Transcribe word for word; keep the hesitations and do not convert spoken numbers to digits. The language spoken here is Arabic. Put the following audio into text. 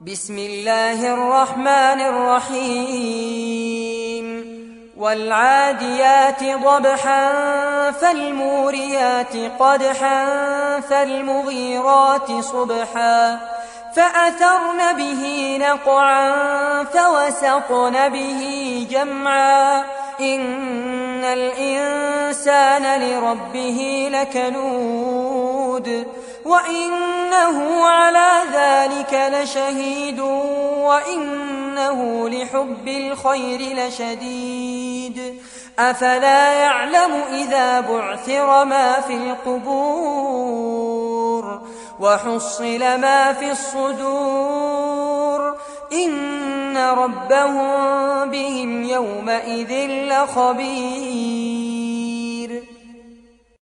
بسم الله الرحمن الرحيم والعاديات ضبحا فالموريات قدحا فالمغيرات صبحا فأثرن به نقعا فوسطن به جمعا إن الإنسان لربه لكنود وإنه على ذلك لشهيد وإنه لحب الخير لشديد أفلا يعلم إذا بعثر ما في القبور وحصل ما في الصدور إن ربهم بهم يومئذ لخبير.